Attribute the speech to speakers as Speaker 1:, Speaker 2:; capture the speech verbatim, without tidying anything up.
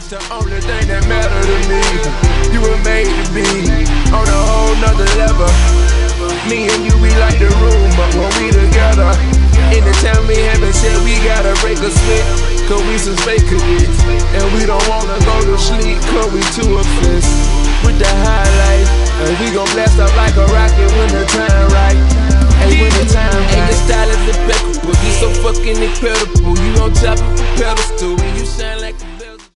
Speaker 1: That's the only thing that matter to me. You were made to be on a whole nother level. Me and you, we like the room, but when we together, anytime we having shit, we gotta break a sweat. Cause we some fake cadets, and we don't wanna go to sleep, cause we too obsessed with the high life. And we gon' blast up like a rocket when the time right.